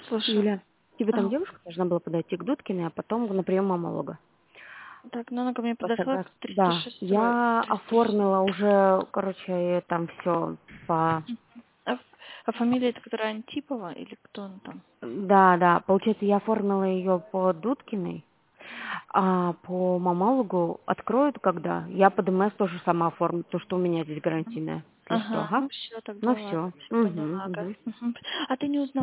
Слушай, Юля, тебе там ага, девушка должна была подойти к Дудкиной, а потом на прием мамолога. так, ну она ко мне По подошла к соглас- Да, 306. я 306. оформила уже, короче, там все по... А фамилия это которая Антипова или кто он там? Да, да, получается, я оформила ее по Дудкиной, а по мамологу откроют когда? Я по ДМС тоже сама оформлю, то, что у меня здесь гарантийное. Если что, Ага, ага. ну все, тогда Ну ладно, все. все Угу, поняла, ага. угу. Мгм. А ты не узнала?